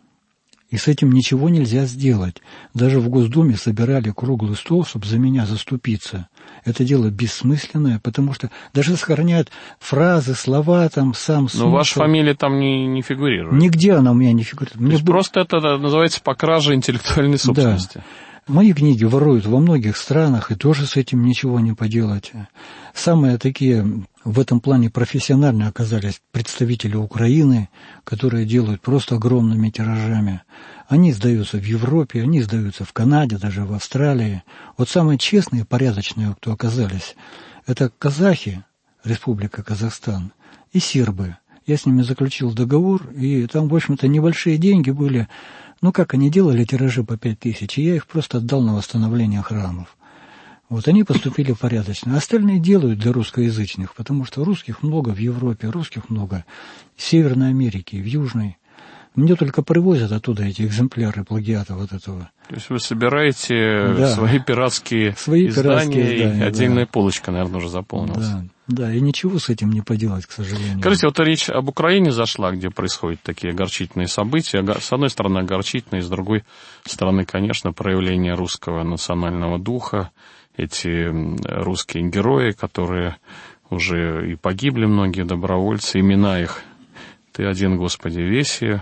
И с этим ничего нельзя сделать. Даже в Госдуме собирали круглый стол, чтобы за меня заступиться. Это дело бессмысленное, потому что даже сохраняют фразы, слова, там, сам смысл. Но ваша фамилия там не фигурирует. Нигде она у меня не фигурирует. Просто это называется по краже интеллектуальной собственности. Да. Мои книги воруют во многих странах, и тоже с этим ничего не поделать. Самые такие в этом плане профессиональные оказались представители Украины, которые делают просто огромными тиражами. Они издаются в Европе, они издаются в Канаде, даже в Австралии. Вот самые честные и порядочные, кто оказались, это казахи, Республика Казахстан, и сербы. Я с ними заключил договор, и там, в общем-то, небольшие деньги были. Как они делали тиражи по 5000, и я их просто отдал на восстановление храмов. Вот они поступили порядочно. Остальные делают для русскоязычных, потому что русских много в Европе, русских много в Северной Америке, в Южной. Мне только привозят оттуда эти экземпляры плагиата вот этого. То есть вы собираете свои пиратские издания, и отдельная полочка, наверное, уже заполнилась. Да, и ничего с этим не поделать, к сожалению. Скажите, вот речь об Украине зашла, где происходят такие огорчительные события. С одной стороны, огорчительные, с другой стороны, конечно, проявление русского национального духа. Эти русские герои, которые уже и погибли, многие добровольцы, имена их «Ты один, Господи, веси»,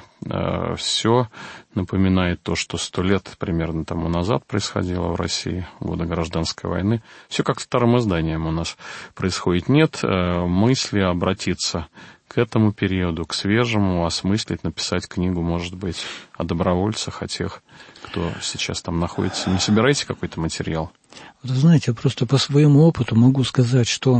все напоминает то, что 100 лет примерно тому назад происходило в России, в годы гражданской войны. Все как вторым изданием у нас происходит. Нет мысли обратиться к этому периоду, к свежему, осмыслить, написать книгу, может быть, о добровольцах, о тех, кто сейчас там находится. Не собираете какой-то материал? Вот, знаете, просто по своему опыту могу сказать, что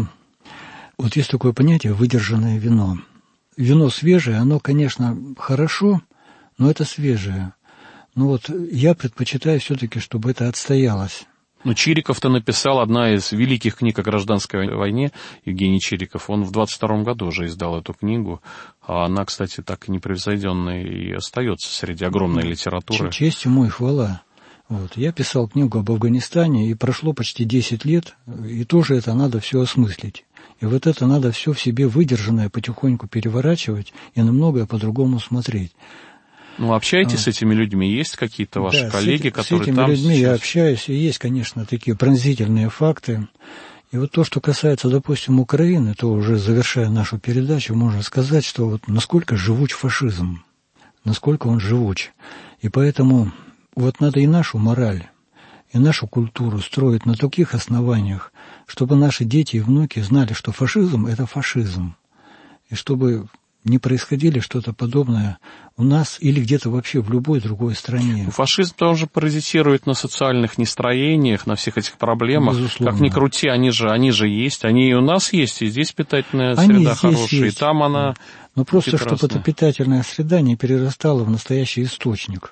вот есть такое понятие «выдержанное вино». Вино свежее, оно, конечно, хорошо, но это свежее. Но вот я предпочитаю все-таки, чтобы это отстоялось. Ну, Чириков-то написал одна из великих книг о гражданской войне, Евгений Чириков. Он в 22 году уже издал эту книгу. А она, кстати, так и непревзойденная и остается среди огромной литературы. Честь ему и хвала. Вот. Я писал книгу об Афганистане, и прошло почти 10 лет, и тоже это надо все осмыслить. И вот это надо все в себе выдержанное потихоньку переворачивать и на многое по-другому смотреть. Ну, общаетесь с этими людьми? Есть какие-то ваши коллеги, которые там? С этими людьми я общаюсь, и есть, конечно, такие пронзительные факты. И вот то, что касается, допустим, Украины, то уже завершая нашу передачу, можно сказать, что вот насколько живуч фашизм, насколько он живуч. И поэтому вот надо и нашу мораль, и нашу культуру строить на таких основаниях, чтобы наши дети и внуки знали, что фашизм – это фашизм. И чтобы не происходило что-то подобное у нас или где-то вообще в любой другой стране. Фашизм тоже паразитирует на социальных настроениях, на всех этих проблемах. Безусловно. Как ни крути, они же есть. Они и у нас есть, и здесь питательная среда хорошая, есть. И там она Но просто, прекрасная. чтобы эта питательная среда не перерастала в настоящий источник.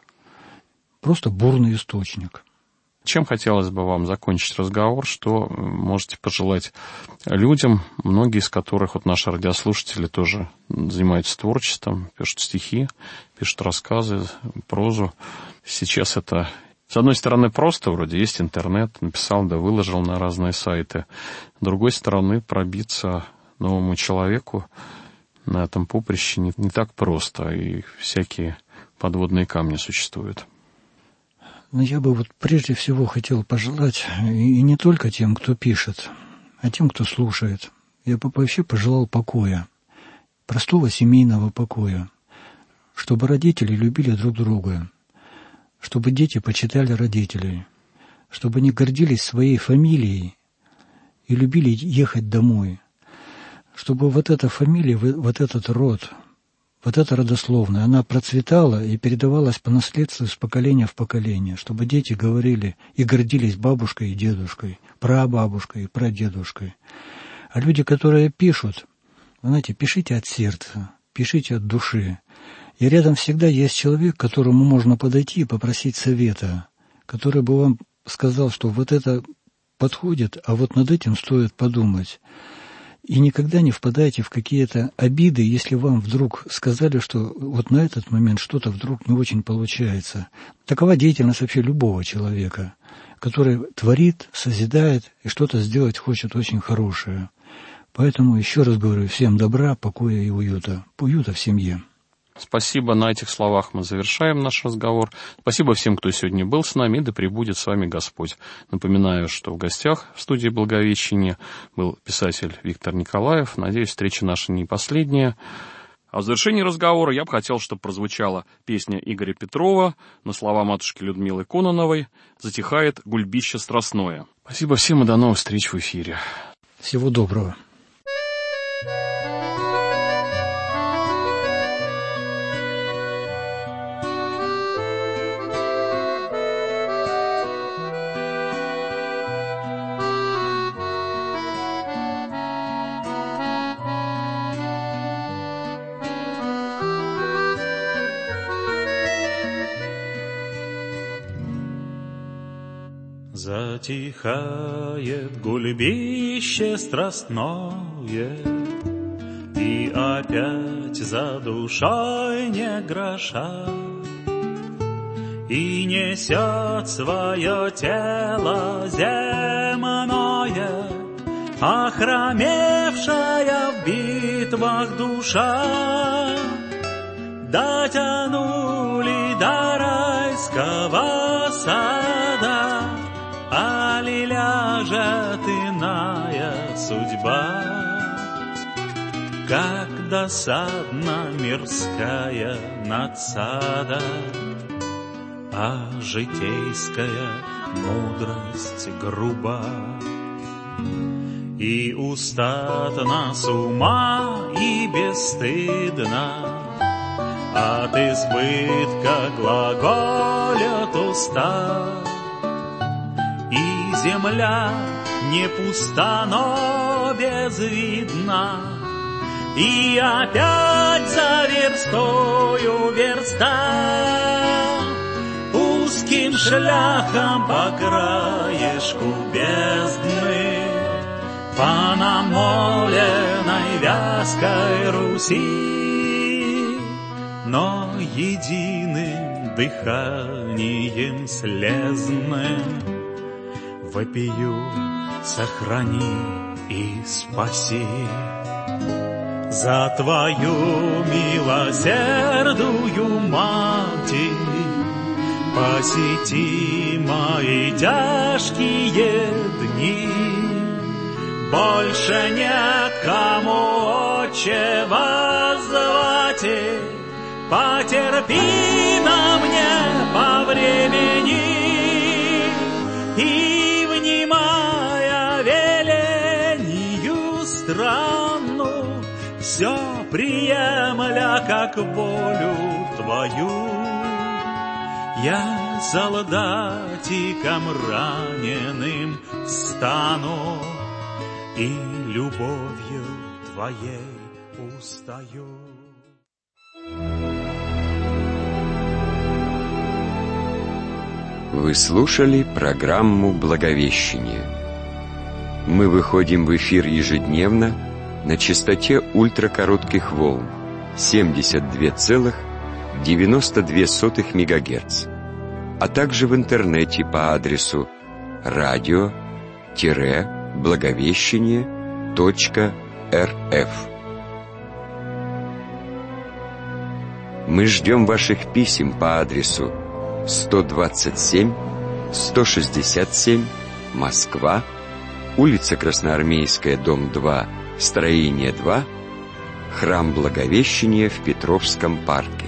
Просто бурный источник. Чем хотелось бы вам закончить разговор, что можете пожелать людям, многие из которых, вот наши радиослушатели, тоже занимаются творчеством, пишут стихи, пишут рассказы, прозу. Сейчас это, с одной стороны, просто, вроде есть интернет, написал, да выложил на разные сайты. С другой стороны, пробиться новому человеку на этом поприще не так просто, и всякие подводные камни существуют. Но я бы вот прежде всего хотел пожелать, и не только тем, кто пишет, а тем, кто слушает. Я бы вообще пожелал покоя, простого семейного покоя, чтобы родители любили друг друга, чтобы дети почитали родителей, чтобы они гордились своей фамилией и любили ехать домой, чтобы вот эта фамилия, вот этот род, вот эта родословная, она процветала и передавалась по наследству из поколения в поколение, чтобы дети говорили и гордились бабушкой и дедушкой, прабабушкой и прадедушкой. А люди, которые пишут, знаете, пишите от сердца, пишите от души. И рядом всегда есть человек, к которому можно подойти и попросить совета, который бы вам сказал, что вот это подходит, а вот над этим стоит подумать. И никогда не впадайте в какие-то обиды, если вам вдруг сказали, что вот на этот момент что-то вдруг не очень получается. Такова деятельность вообще любого человека, который творит, созидает и что-то сделать хочет очень хорошее. Поэтому еще раз говорю, всем добра, покоя и уюта. Уюта в семье. Спасибо. На этих словах мы завершаем наш разговор. Спасибо всем, кто сегодня был с нами, да пребудет с вами Господь. Напоминаю, что в гостях в студии Благовещения был писатель Виктор Николаев. Надеюсь, встреча наша не последняя. А в завершении разговора я бы хотел, чтобы прозвучала песня Игоря Петрова на слова матушки Людмилы Кононовой «Затихает гульбище страстное». Спасибо всем и до новых встреч в эфире. Всего доброго. Затихает гульбище страстное, и опять за душой не гроша, и несет свое тело земное, охромевшая в битвах душа. Дотянули до райского сада, али ляжет иная судьба, как досадна мирская надсада, а житейская мудрость груба. И устатна с ума и бесстыдна, от избытка глаголят уста. И земля не пуста, но безвидна, и опять за верстою верста, узким шляхом по краешку бездны, по намоленной вязкой Руси, но единым дыханием слезным вопию: сохрани и спаси. За твою милосердую Матерь посети мои тяжкие дни. Больше некому, Отче, воззвать, потерпи на мне по времени. И, внимая велению странну, все приемля как волю твою, я солдатиком раненым стану и любовью твоей устаю. Вы слушали программу «Благовещение». Мы выходим в эфир ежедневно на частоте ультракоротких волн 72,92 МГц, а также в интернете по адресу radio-благовещение.рф. Мы ждем ваших писем по адресу 127 167, Москва, улица Красноармейская, дом 2, строение 2, храм Благовещения в Петровском парке.